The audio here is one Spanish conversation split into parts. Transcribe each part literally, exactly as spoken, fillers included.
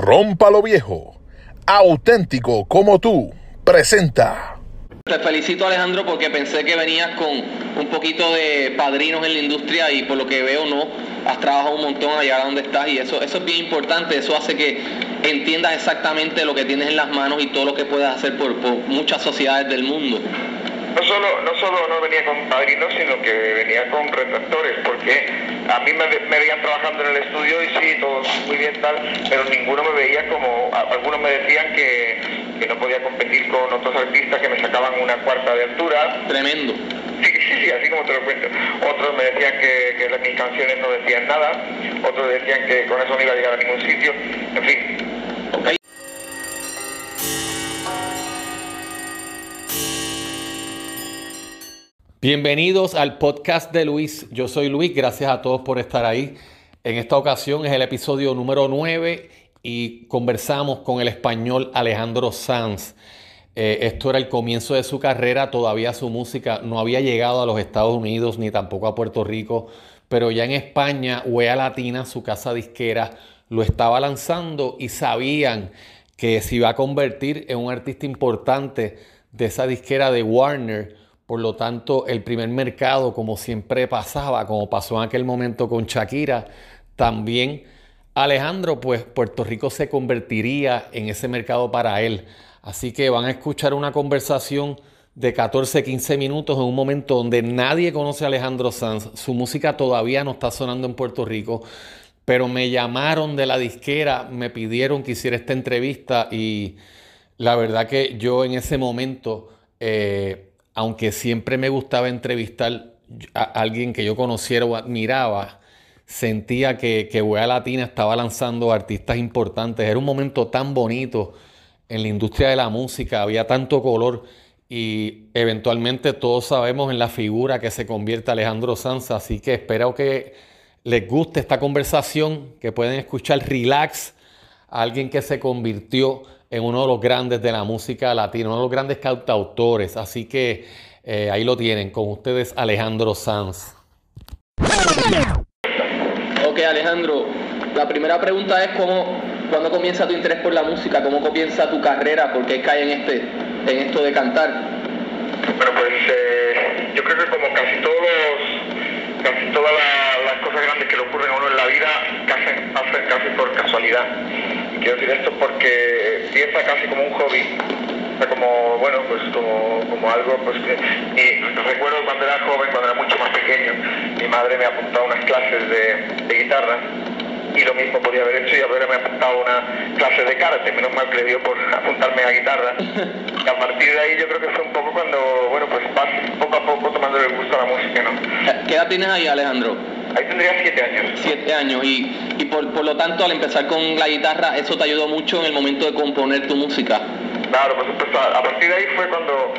Rómpalo Viejo, auténtico como tú, presenta. Te felicito, Alejandro, porque pensé que venías con un poquito de padrinos en la industria y por lo que veo no, has trabajado un montón a llegar a donde estás y eso, eso es bien importante, eso hace que entiendas exactamente lo que tienes en las manos y todo lo que puedes hacer por, por muchas sociedades del mundo. No solo, no solo no venía con padrinos, sino que venía con retractores, porque a mí me, me veían trabajando en el estudio y sí, todo muy bien tal, pero ninguno me veía como, algunos me decían que, que no podía competir con otros artistas que me sacaban una cuarta de altura. Tremendo. Sí, sí, sí, así como te lo cuento. Otros me decían que, que mis canciones no decían nada, otros decían que con eso no iba a llegar a ningún sitio, en fin. Okay. Bienvenidos al podcast de Luis. Yo soy Luis, gracias a todos por estar ahí. En esta ocasión es el episodio número nueve y conversamos con el español Alejandro Sanz. Eh, esto era el comienzo de su carrera, todavía su música no había llegado a los Estados Unidos ni tampoco a Puerto Rico, pero ya en España, Wea Latina, su casa disquera, lo estaba lanzando y sabían que se iba a convertir en un artista importante de esa disquera de Warner. Por lo tanto, el primer mercado, como siempre pasaba, como pasó en aquel momento con Shakira, también Alejandro, pues Puerto Rico se convertiría en ese mercado para él. Así que van a escuchar una conversación de catorce a quince minutos en un momento donde nadie conoce a Alejandro Sanz. Su música todavía no está sonando en Puerto Rico, pero me llamaron de la disquera, me pidieron que hiciera esta entrevista y la verdad que yo en ese momento... Eh, aunque siempre me gustaba entrevistar a alguien que yo conociera o admiraba, sentía que, que Wea Latina estaba lanzando artistas importantes. Era un momento tan bonito en la industria de la música, había tanto color y eventualmente todos sabemos en la figura que se convierte Alejandro Sanz. Así que espero que les guste esta conversación, que pueden escuchar relax a alguien que se convirtió en uno de los grandes de la música latina, uno de los grandes cantautores. Así que eh, ahí lo tienen, con ustedes Alejandro Sanz. Ok, Alejandro, la primera pregunta es cómo, ¿cuándo comienza tu interés por la música? ¿Cómo comienza tu carrera? ¿Por qué cae en, este, en esto de cantar? Bueno, pues eh, yo creo que como casi todos los, casi todas la, las cosas grandes que le ocurren a uno en la vida, casi, hacen casi por casualidad. Quiero decir esto porque empieza casi como un hobby, o sea, como, bueno, pues como, como algo, pues que, y recuerdo cuando era joven, cuando era mucho más pequeño, mi madre me apuntaba a unas clases de, de guitarra, y lo mismo podía haber hecho y haberme apuntado a una clase de karate, menos mal que le dio por apuntarme a guitarra, y a partir de ahí yo creo que fue un poco cuando, bueno, pues vas poco a poco tomando el gusto a la música, ¿no? ¿Qué edad tienes ahí, Alejandro? Ahí tendría siete años. Siete años, y, y por, por lo tanto, al empezar con la guitarra, ¿eso te ayudó mucho en el momento de componer tu música? Claro, por supuesto. A partir de ahí fue cuando,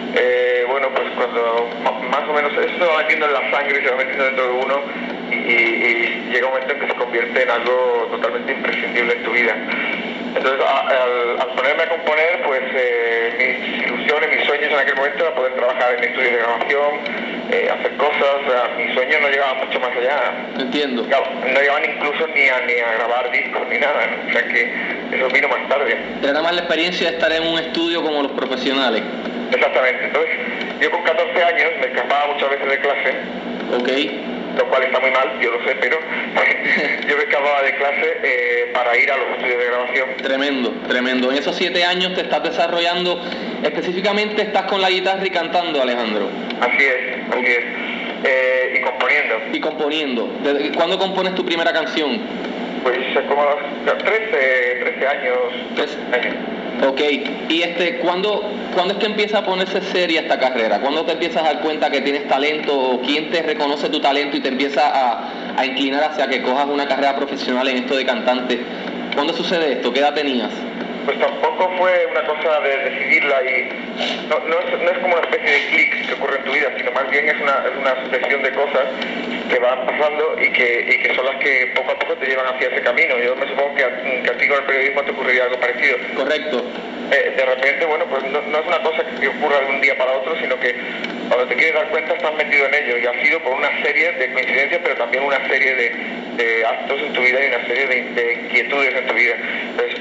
eh, bueno, pues cuando más o menos eso se va metiendo en la sangre y se va metiendo dentro de uno y, y, y llega un momento en que se convierte en algo totalmente imprescindible en tu vida. Entonces, a, al, al ponerme a componer, pues eh, mis ilusiones, mis sueños en aquel momento era poder trabajar en estudios de grabación, eh, hacer cosas, o sea, mis sueños no llegaban mucho más allá. Entiendo. Claro, no llegaban incluso ni a, ni a grabar discos ni nada, ¿no? O sea que eso vino más tarde. Era nada más la experiencia de estar en un estudio como los profesionales. Exactamente. Entonces, yo con catorce años me escapaba muchas veces de clase. Ok. Lo cual está muy mal, yo lo sé, pero yo me escapaba de clase eh, para ir a los estudios de grabación. Tremendo, tremendo. En esos siete años te estás desarrollando, específicamente estás con la guitarra y cantando, Alejandro. Así es, así es. Eh, y componiendo. Y componiendo. ¿Desde cuándo compones tu primera canción? Pues como a los trece, trece años. trece años. Ok, y este, ¿cuándo, ¿cuándo es que empieza a ponerse seria esta carrera? ¿Cuándo te empiezas a dar cuenta que tienes talento o quién te reconoce tu talento y te empieza a, a inclinar hacia que cojas una carrera profesional en esto de cantante? ¿Cuándo sucede esto? ¿Qué edad tenías? Pues tampoco fue una cosa de decidirla y no, no, es, no es como una especie de clic que ocurre en tu vida, sino más bien es una, es una sucesión de cosas que van pasando y que, y que son las que poco a poco te llevan hacia ese camino. Yo me supongo que a, que a ti con el periodismo te ocurriría algo parecido. Correcto. Eh, de repente, bueno, pues no, no es una cosa que ocurra de un día para otro, sino que cuando te quieres dar cuenta estás metido en ello y ha sido por una serie de coincidencias, pero también una serie de, de actos en tu vida y una serie de, de inquietudes en tu vida. Entonces,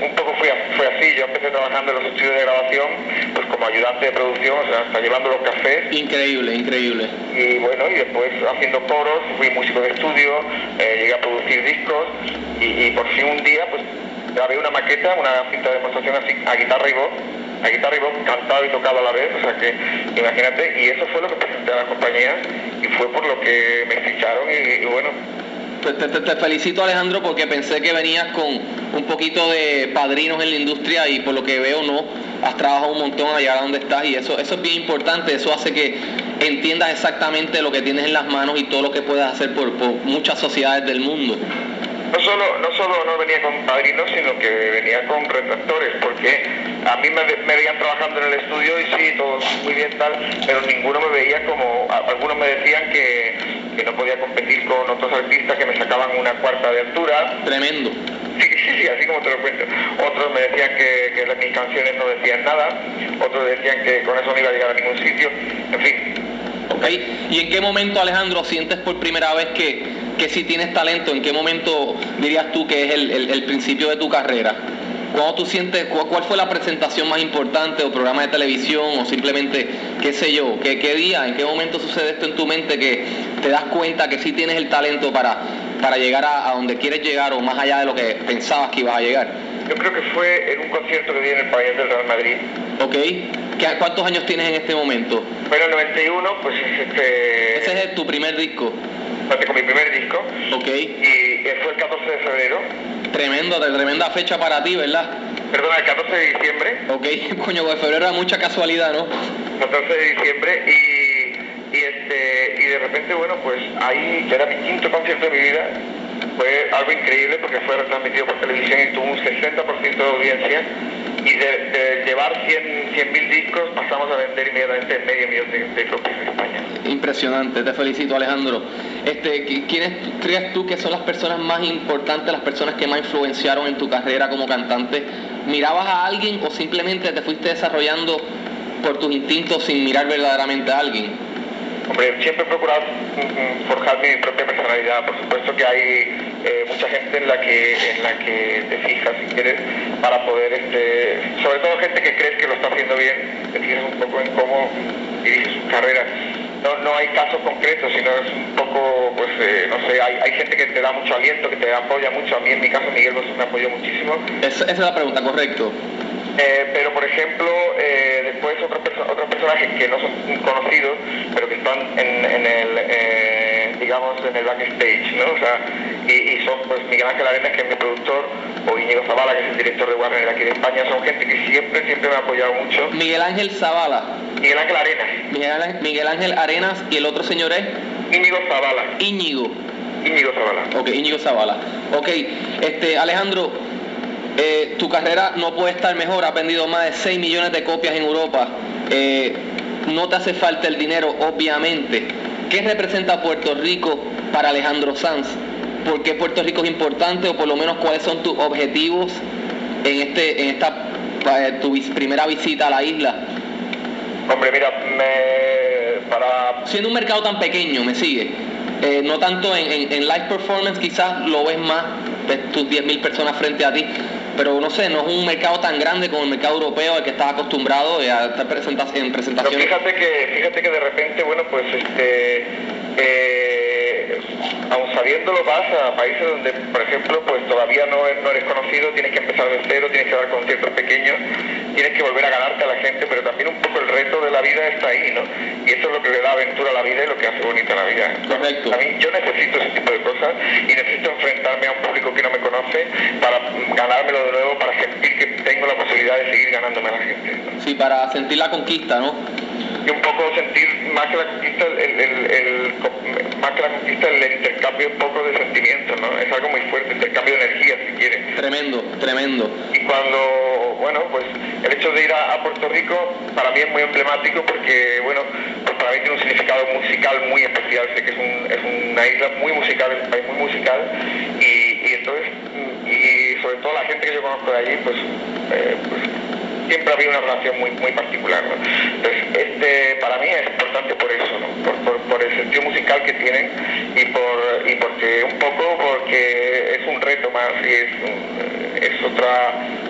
un poco fue, fue así. Yo empecé trabajando en los estudios de grabación, pues como ayudante de producción, o sea, hasta llevando los cafés. Increíble, increíble. Y bueno, y después haciendo coros, fui músico de estudio, eh, llegué a producir discos y, y por fin un día pues grabé una maqueta, una cinta de demostración así a guitarra y voz, a guitarra y voz, cantado y tocado a la vez, o sea que imagínate, y eso fue lo que presenté a la compañía y fue por lo que me ficharon y, y bueno. Te, te, te felicito, Alejandro, porque pensé que venías con un poquito de padrinos en la industria y por lo que veo no, has trabajado un montón a llegar a donde estás y eso, eso es bien importante, eso hace que entiendas exactamente lo que tienes en las manos y todo lo que puedes hacer por, por muchas sociedades del mundo. No solo, no solo no venía con padrinos, sino que venía con retractores, porque a mí me, me veían trabajando en el estudio y sí, todo muy bien tal, pero ninguno me veía como, algunos me decían que, que no podía competir con otros artistas que me sacaban una cuarta de altura. Tremendo. Sí, sí, sí, así como te lo cuento. Otros me decían que, que mis canciones no decían nada, otros decían que con eso no iba a llegar a ningún sitio, en fin. Okay. ¿Y en qué momento, Alejandro, sientes por primera vez que, que sí tienes talento? ¿En qué momento dirías tú que es el, el, el principio de tu carrera? ¿Cuándo tú sientes, cuál, cuál fue la presentación más importante o programa de televisión o simplemente, qué sé yo, qué, qué día, en qué momento sucede esto en tu mente que te das cuenta que sí tienes el talento para, para llegar a, a donde quieres llegar o más allá de lo que pensabas que ibas a llegar? Yo creo que fue en un concierto que di en el pabellón del Real Madrid. Ok. ¿Cuántos años tienes en este momento? Bueno, en el noventa y uno, pues este... Ese es tu primer disco. Con mi primer disco. Ok. Y fue el catorce de febrero. Tremendo, tremenda fecha para ti, ¿verdad? Perdona, el catorce de diciembre. Ok, coño, de febrero era mucha casualidad, ¿no? catorce de diciembre y, y, este, y de repente, bueno, pues ahí, que era mi quinto concierto de mi vida, fue algo increíble porque fue retransmitido por televisión y tuvo un sesenta por ciento de audiencia. Y de, de llevar cien mil discos pasamos a vender inmediatamente medio millón de, de copias en España. Impresionante, te felicito, Alejandro. Este, ¿quiénes crees tú que son las personas más importantes, las personas que más influenciaron en tu carrera como cantante? ¿Mirabas a alguien o simplemente te fuiste desarrollando por tus instintos sin mirar verdaderamente a alguien? Hombre, siempre he procurado forjar mi propia personalidad. Por supuesto que hay eh, mucha gente en la que en la que te fijas, si quieres, para poder, este, sobre todo gente que crees que lo está haciendo bien, te fijas un poco en cómo dirige su carrera. No, no hay casos concretos, sino es un poco, pues, eh, no sé, hay, hay gente que te da mucho aliento, que te apoya mucho. A mí, en mi caso, Miguel Bosé me apoyó muchísimo. Es, esa es la pregunta, correcto. Eh, pero por ejemplo, eh, después otros, perso otros personajes que no son conocidos, pero que están en, en el, eh, digamos, en el backstage, ¿no? O sea, y, y son pues Miguel Ángel Arenas, que es mi productor, o Íñigo Zavala, que es el director de Warner aquí de España. Son gente que siempre, siempre me ha apoyado mucho. Miguel Ángel Zavala. Miguel Ángel Arenas. Miguel, Miguel Ángel Arenas, y el otro señor es Íñigo Zavala. Íñigo. Íñigo Zavala. Ok, Íñigo Zavala. Ok, este, Alejandro, Eh, tu carrera no puede estar mejor, has vendido más de seis millones de copias en Europa, eh, no te hace falta el dinero, obviamente. ¿Qué representa Puerto Rico para Alejandro Sanz? ¿Por qué Puerto Rico es importante, o por lo menos cuáles son tus objetivos en, este, en esta eh, tu primera visita a la isla? Hombre, mira, me, para... Siendo un mercado tan pequeño, me sigue, eh, no tanto en, en, en live performance, quizás lo ves más de tus diez mil personas frente a ti, pero no sé, no es un mercado tan grande como el mercado europeo al que estás acostumbrado a estar presenta en presentaciones. Pero fíjate que, fíjate que de repente, bueno, pues este, eh, aun sabiéndolo, vas a países donde, por ejemplo, pues todavía no, no eres conocido, tienes que empezar de cero, tienes que dar conciertos pequeños, tienes que volver a ganarte a la gente, pero también un poco el reto de la vida está ahí, ¿no? Y eso es lo que le da aventura a la vida y lo que hace bonita la vida. Correcto. A mí, yo necesito ese tipo de cosas y necesito enfrentarme a un público que no me conoce para ganármelo de nuevo, para sentir que tengo la posibilidad de seguir ganándome a la gente, ¿no? Sí, para sentir la conquista, ¿no? Y un poco sentir más que la conquista, el, el, el, el, más que la conquista, el intercambio un poco de sentimientos, ¿no? Es algo muy fuerte, intercambio de energía, si quieres. Tremendo, tremendo. Y cuando, bueno, pues el hecho de ir a, a Puerto Rico para mí es muy emblemático porque, bueno, pues para mí tiene un significado musical muy especial. Sé que es, un, es una isla muy musical, es un país muy musical y, y entonces, y sobre todo la gente que yo conozco de allí, pues, eh, pues siempre ha habido una relación muy muy particular, ¿no? Entonces, este, para mí es importante por eso, ¿no? Por, por, por el sentido musical que tienen y por y porque un poco porque es un reto más y es, un, es otra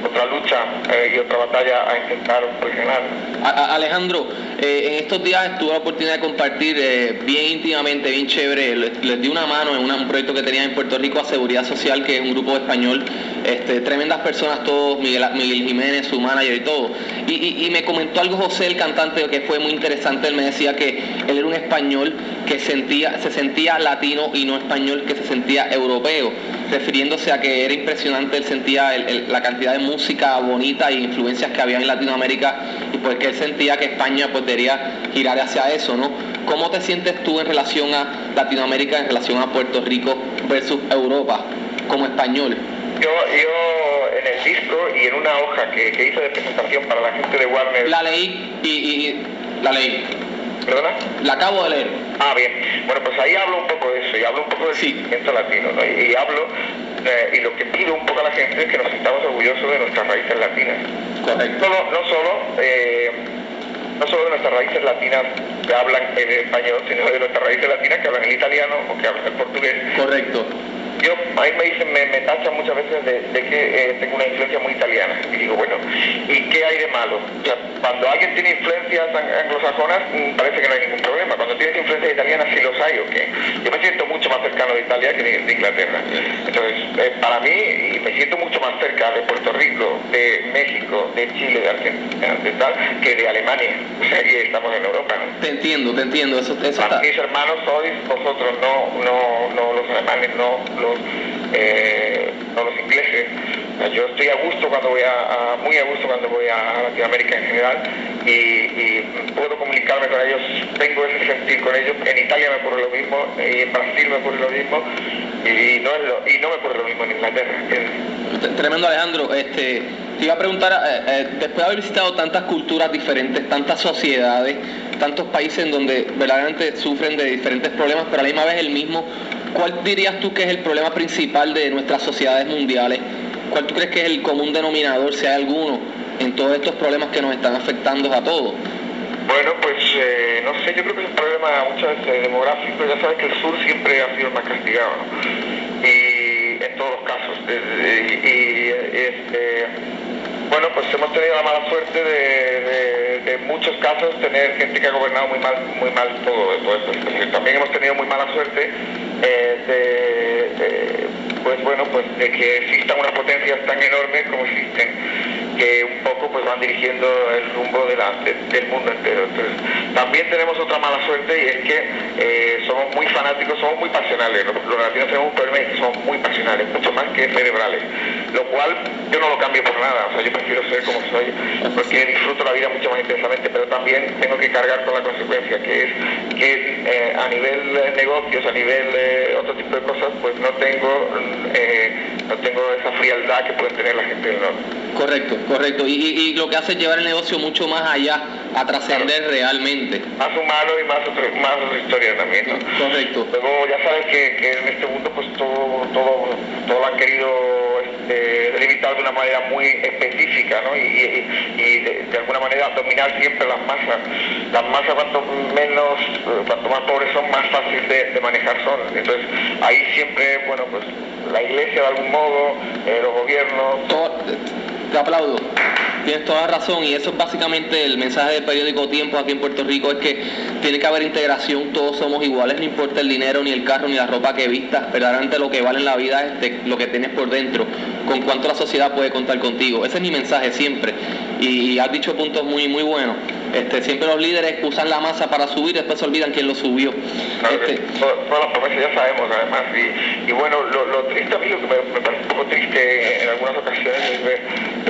otra lucha eh, y otra batalla a intentar pues, ganar. A, a, Alejandro, eh, en estos días tuve la oportunidad de compartir eh, bien íntimamente, bien chévere, les, les di una mano en una, un proyecto que tenía en Puerto Rico a Seguridad Social, que es un grupo español, este, tremendas personas todos, Miguel, Miguel Jiménez, su manager y todo. Y, y, y me comentó algo José, el cantante, que fue muy interesante. Él me decía que él era un español que sentía, se sentía latino y no español que se sentía europeo, refiriéndose a que era impresionante, él sentía el, el, la cantidad de música bonita e influencias que había en Latinoamérica, y pues que él sentía que España pues debería girar hacia eso, ¿no? ¿Cómo te sientes tú en relación a Latinoamérica, en relación a Puerto Rico versus Europa, como español? Yo, yo en el disco y en una hoja que, que hice de presentación para la gente de Warner... La leí y... y, y la leí. ¿Perdona? La acabo de leer. Ah, bien. Bueno, pues ahí hablo un poco de eso, y hablo un poco del sí. sentimiento latino, ¿no? Y, y hablo, eh, y lo que pido un poco a la gente es que nos sintamos orgullosos de nuestras raíces latinas. Correcto. No, no solo... Eh, no solo de nuestras raíces latinas que hablan en español, sino de nuestras raíces latinas que hablan en italiano o que hablan en portugués. Correcto. Yo, a mí me dicen, me, me tachan muchas veces de, de que eh, tengo una influencia muy italiana. Y digo, bueno, ¿y qué hay de malo? O sea, cuando alguien tiene influencias anglosajonas, parece que no hay ningún problema. Cuando tienes influencias italianas, sí los hay, ¿o qué? Yo me siento mucho más cercano de Italia que de, de Inglaterra. Entonces, eh, para mí, y me siento mucho más cerca de Puerto Rico, de México, de Chile, de Argentina, de tal, que de Alemania. O sea, aquí estamos en Europa, ¿no? Te entiendo, te entiendo. Eso, eso para está... mis hermanos sois vosotros, no, no, no los alemanes, no los... Eh, no los ingleses. Yo estoy a gusto cuando voy a, a muy a gusto cuando voy a Latinoamérica en general, y, y puedo comunicarme con ellos, tengo ese sentir con ellos. En Italia me ocurre lo mismo, y en Brasil me ocurre lo mismo, y no, es lo, y no me ocurre lo mismo en Inglaterra. Tremendo, Alejandro. Este, te iba a preguntar, eh, eh, después de haber visitado tantas culturas diferentes, tantas sociedades, tantos países en donde verdaderamente sufren de diferentes problemas, pero a la misma vez el mismo, ¿cuál dirías tú que es el problema principal de nuestras sociedades mundiales? ¿Cuál tú crees que es el común denominador, si hay alguno, en todos estos problemas que nos están afectando a todos? Bueno, pues eh, no sé, yo creo que es un problema muchas veces demográfico. Ya sabes que el sur siempre ha sido el más castigado, ¿no? Y en todos los casos. Y, y este, bueno, pues hemos tenido la mala suerte de, de, de muchos casos tener gente que ha gobernado muy mal, muy mal todo, todo esto. También hemos tenido muy mala suerte eh, de, de, pues bueno, pues de que existan unas potencias tan enormes como existen, que un poco pues van dirigiendo el rumbo de la, de, del mundo entero. Entonces, también tenemos otra mala suerte, y es que eh, somos muy fanáticos, somos muy pasionales. Los, los latinos tenemos un problema, y que somos muy pasionales, mucho más que cerebrales, lo cual yo no lo cambio por nada. O sea, yo prefiero ser como soy, porque disfruto la vida mucho más intensamente, pero también tengo que cargar con la consecuencia, que es que eh, a nivel de negocios, a nivel de otro tipo de cosas, pues no tengo eh, no tengo esa frialdad que pueden tener la gente del norte. Correcto, correcto. Y, y, y lo que hace es llevar el negocio mucho más allá, a trascender claro. realmente. Más humano y más otro, más otra historia también, ¿no? Correcto. Luego ya sabes que, que en este mundo pues todo, todo, todo lo han querido este, delimitar de una manera muy específica, ¿no? Y, y, y de, de alguna manera dominar siempre las masas. Las masas cuanto menos, cuanto más pobres son, más fácil de, de manejar son. Entonces ahí siempre, bueno, pues la iglesia de algún modo, eh, los gobiernos... Todo, te aplaudo. Tienes toda razón, y eso es básicamente el mensaje del periódico Tiempo aquí en Puerto Rico, es que tiene que haber integración, todos somos iguales, no importa el dinero, ni el carro, ni la ropa que vistas, verdaderamente lo que vale en la vida es de lo que tienes por dentro, con cuánto la sociedad puede contar contigo. Ese es mi mensaje siempre, y has dicho puntos muy muy buenos. Este, siempre los líderes usan la masa para subir, después se olvidan quién lo subió. Claro, este, todas, todas las promesas ya sabemos, además, y, y bueno, lo, lo triste a mí, lo que me, me parece un poco triste en algunas ocasiones es ver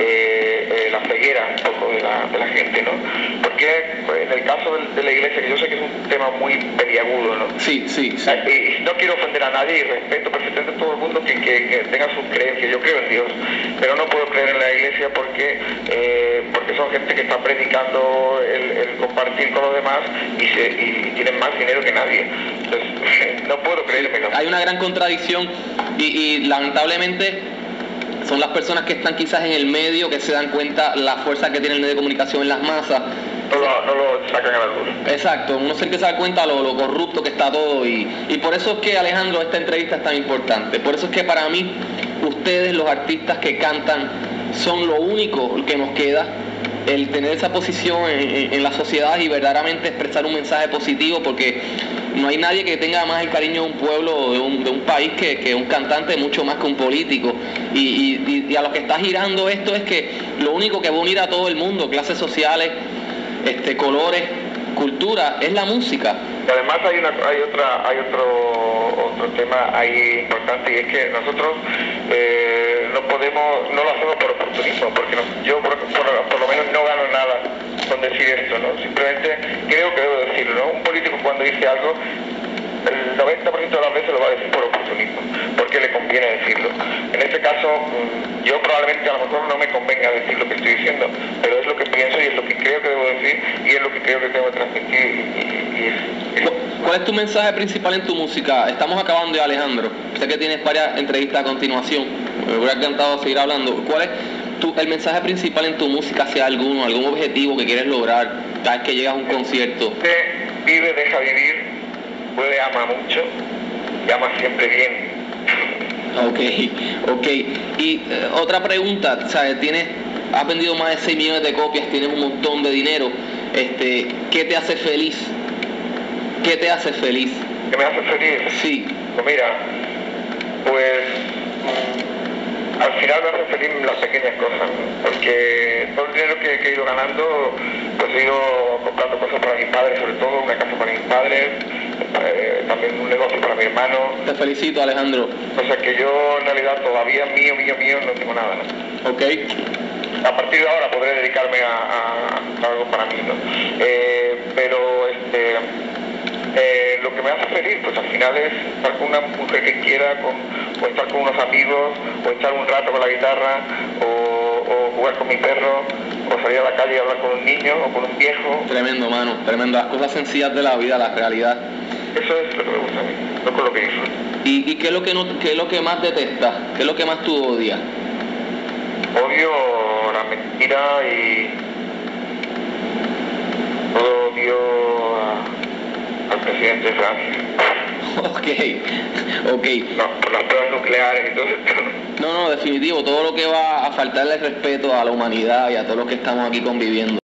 eh, eh, la ceguera un poco de la, de la gente, ¿no? Porque en el caso de, de la iglesia, que yo sé que es un tema muy peliagudo, ¿no? Sí, sí, sí. Y, y no quiero ofender a nadie, y respeto perfectamente a todo el mundo que, que, que tenga sus creencias. Yo creo en Dios, pero no puedo creer en la iglesia porque, eh, porque son gente que está predicando el, el compartir con los demás, y, se, y tienen más dinero que nadie. Entonces, no puedo creérmelo. Hay una gran contradicción, y, y lamentablemente son las personas que están quizás en el medio que se dan cuenta la fuerza que tiene el medio de comunicación en las masas. No lo, no lo sacan a la luz. Exacto, uno es el que se da cuenta lo, lo corrupto que está todo, y, y por eso es que, Alejandro, esta entrevista es tan importante. Por eso es que para mí, ustedes, los artistas que cantan son lo único que nos queda, el tener esa posición en, en, en la sociedad y verdaderamente expresar un mensaje positivo, porque no hay nadie que tenga más el cariño de un pueblo, de un, de un país, que, que un cantante, mucho más que un político. Y, y, y a lo que está girando esto es que lo único que va a unir a todo el mundo, clases sociales, este, colores, cultura, es la música. Y además hay una hay otra hay otro otro tema ahí importante, y es que nosotros eh, no podemos no lo hacemos por oportunismo, porque no, yo por, por, por lo menos no gano nada con decir esto, ¿no? Simplemente creo que debo decirlo, ¿no? Un político cuando dice algo, el noventa por ciento de las veces lo va a decir por oportunismo, porque le conviene decirlo. En este caso, yo probablemente a lo mejor no me convenga decir lo que estoy diciendo, pero es lo que pienso y es lo que creo que debo decir y es lo que creo que tengo que transmitir. Y, y es, es... ¿Cuál es tu mensaje principal en tu música? Estamos acabando ya, Alejandro. Sé que tienes varias entrevistas a continuación. Me hubiera encantado seguir hablando. ¿Cuál es tu, el mensaje principal en tu música hacia alguno, algún objetivo que quieres lograr cada vez que llegas a un concierto? Vive, deja vivir. Puede, ama mucho y ama siempre bien. Ok, ok. Y eh, otra pregunta, ¿sabes? Tienes, has vendido más de seis millones de copias, tienes un montón de dinero. Este, ¿qué te hace feliz? ¿Qué te hace feliz? ¿Qué me hace feliz? Sí. Pues mira, pues mmm, al final me hacen feliz las pequeñas cosas, porque todo el dinero que, que he ido ganando, pues he ido comprando cosas para mis padres, sobre todo una casa para mis padres, eh, también un negocio para mi hermano. Te felicito, Alejandro. O sea que yo en realidad todavía mío, mío, mío no tengo nada, ¿no? Ok. A partir de ahora podré dedicarme a, a, a algo para mí, ¿no? Eh, pero este, eh, lo que me hace feliz, pues al final es estar con una mujer que quiera, con, o estar con unos amigos, o echar un rato con la guitarra, o, o jugar con mi perro, o salir a la calle y hablar con un niño o con un viejo. Tremendo, mano, tremendo. Las cosas sencillas de la vida, la realidad. Eso es lo que me gusta a mí, no con lo que disfruto. ¿Y, y qué, es lo que no, qué es lo que más detestas? ¿Qué es lo que más tú odias? Odio la mentira y odio a, al presidente de Francia. Ok, ok. No, por las pruebas nucleares y todo esto. No, no, definitivo. Todo lo que va a faltarle respeto a la humanidad y a todos los que estamos aquí conviviendo.